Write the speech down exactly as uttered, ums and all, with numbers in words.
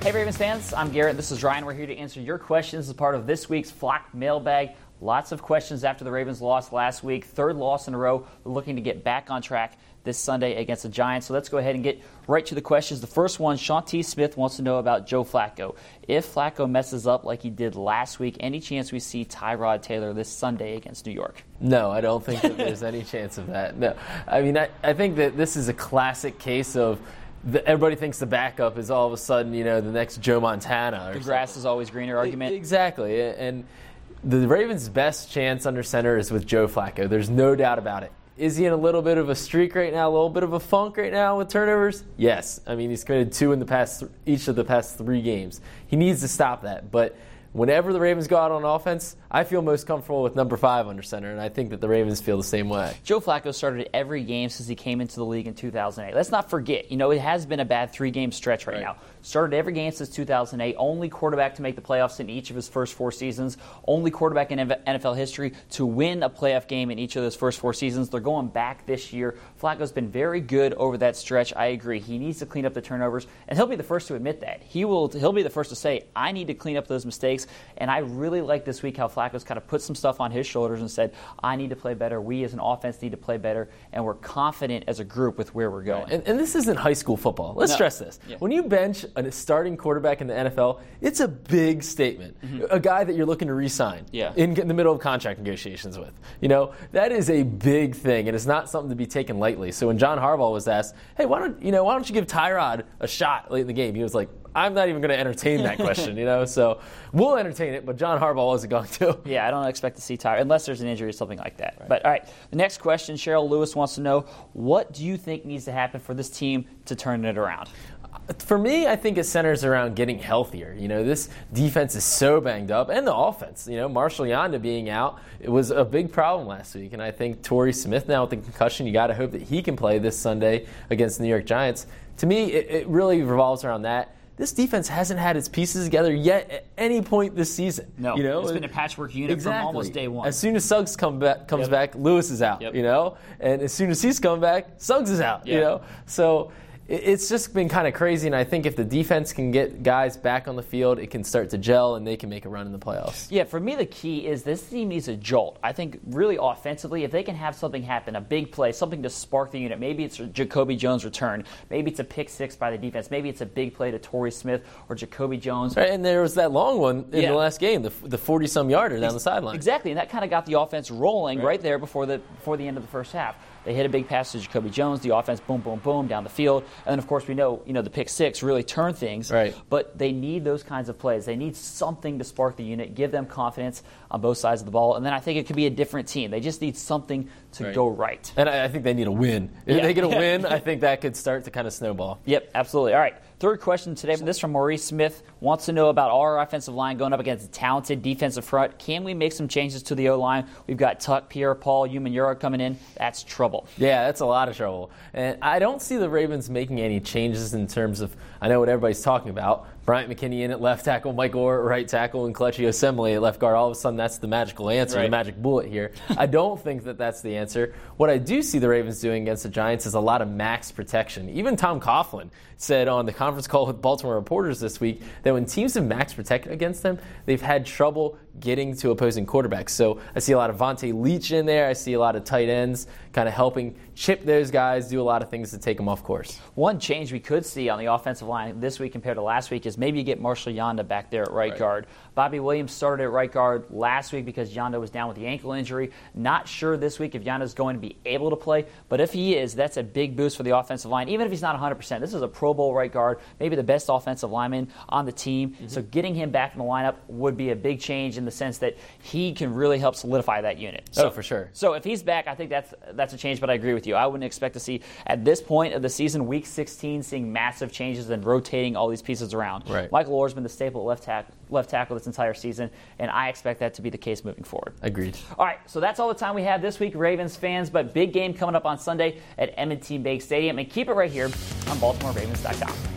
Hey Ravens fans, I'm Garrett. This is Ryan. We're here to answer your questions as part of this week's Flock Mailbag. Lots of questions after the Ravens lost last week. Third loss in a row. We're looking to get back on track this Sunday against the Giants. So let's go ahead and get right to the questions. The first one, Sean T. Smith wants to know about Joe Flacco. If Flacco messes up like he did last week, any chance we see Tyrod Taylor this Sunday against New York? No, I don't think that there's any chance of that. No, I mean, I, I think that this is a classic case of The, everybody thinks the backup is all of a sudden, you know, the next Joe Montana. Or the grass something. is always greener argument. Exactly. And the Ravens' best chance under center is with Joe Flacco. There's no doubt about it. Is he in a little bit of a streak right now, a little bit of a funk right now with turnovers? Yes. I mean, he's committed two in the past, each of the past three games. He needs to stop that. But whenever the Ravens go out on offense, I feel most comfortable with number five under center, and I think that the Ravens feel the same way. Joe Flacco started every game since he came into the league in two thousand eight. Let's not forget, you know, it has been a bad three-game stretch right, right now. Started every game since two thousand eight, only quarterback to make the playoffs in each of his first four seasons, only quarterback in N F L history to win a playoff game in each of those first four seasons. They're going back this year. Flacco's been very good over that stretch. I agree. He needs to clean up the turnovers, and he'll be the first to admit that. He will. He'll be the first to say, I need to clean up those mistakes, and I really like this week how Flacco's kind of put some stuff on his shoulders and said, I need to play better. We as an offense need to play better, and we're confident as a group with where we're going. Right. And, and this isn't high school football. Let's no. stress this. Yeah. When you bench a starting quarterback in the N F L, it's a big statement. Mm-hmm. A guy that you're looking to re-sign yeah. in, in the middle of contract negotiations with. You know, that is a big thing, and it's not something to be taken lightly. So when John Harbaugh was asked, hey, why don't you know, why don't you give Tyrod a shot late in the game? He was like, I'm not even going to entertain that question, you know. So we'll entertain it, but John Harbaugh wasn't going to. Yeah, I don't expect to see Tyrod unless there's an injury or something like that. Right. But all right, the next question, Cheryl Lewis wants to know, what do you think needs to happen for this team to turn it around? For me, I think it centers around getting healthier. You know, this defense is so banged up, and the offense. You know, Marshall Yanda being out, it was a big problem last week, and I think Torrey Smith now with the concussion, you got to hope that he can play this Sunday against the New York Giants. To me, it, it really revolves around that. This defense hasn't had its pieces together yet at any point this season. No, you know? It's been a patchwork unit exactly. from almost day one. As soon as Suggs come back, comes yep. back, Lewis is out. Yep. You know, and as soon as he's come back, Suggs is out. Yep. You know, so it's just been kind of crazy, and I think if the defense can get guys back on the field, it can start to gel, and they can make a run in the playoffs. Yeah, for me, the key is this team needs a jolt. I think really offensively, if they can have something happen, a big play, something to spark the unit, maybe it's Jacoby Jones' return, maybe it's a pick six by the defense, maybe it's a big play to Torrey Smith or Jacoby Jones. Right, and there was that long one in yeah. the last game, the the forty-some yarder down the sideline. Exactly, and that kind of got the offense rolling right. right there before the before the end of the first half. They hit a big pass to Jacoby Jones. The offense, boom, boom, boom, down the field. And then, of course, we know, you know, the pick six really turned things. Right. But they need those kinds of plays. They need something to spark the unit, give them confidence on both sides of the ball. And then I think it could be a different team. They just need something to right. go right. And I, I think they need a win. If yeah. they get a win, I think that could start to kind of snowball. Yep, absolutely. All right. Third question today, this from Maurice Smith, wants to know about our offensive line going up against a talented defensive front. Can we make some changes to the O-line? We've got Tuck, Pierre-Paul, Umanura coming in. That's trouble. Yeah, that's a lot of trouble. And I don't see the Ravens making any changes in terms of, I know what everybody's talking about, Bryant McKinney in at left tackle, Michael Orr at right tackle, and Kelechi Osemele at left guard. All of a sudden, that's the magical answer, right. the magic bullet here. I don't think that that's the answer. What I do see the Ravens doing against the Giants is a lot of max protection. Even Tom Coughlin said on the conference call with Baltimore reporters this week that when teams have max protected against them, they've had trouble getting to opposing quarterbacks. So I see a lot of Vontae Leach in there. I see a lot of tight ends kind of helping chip those guys, do a lot of things to take them off course. One change we could see on the offensive line this week compared to last week is maybe you get Marshall Yanda back there at right, right. guard. Bobby Williams started at right guard last week because Yanda was down with the ankle injury. Not sure this week if Yanda's going to be able to play, but if he is, that's a big boost for the offensive line, even if he's not one hundred percent. This is a Pro Bowl right guard, maybe the best offensive lineman on the team. Mm-hmm. So getting him back in the lineup would be a big change in the sense that he can really help solidify that unit. So, oh, for sure. So if he's back, I think that's that's a change, but I agree with you. I wouldn't expect to see, at this point of the season, week sixteen, seeing massive changes and rotating all these pieces around. Right. Michael Orr's been the staple at left tackle, left tackle this entire season, and I expect that to be the case moving forward. Agreed. All right, so that's all the time we have this week, Ravens fans, but big game coming up on Sunday at M and T Bank Stadium, and keep it right here on Baltimore Ravens dot com.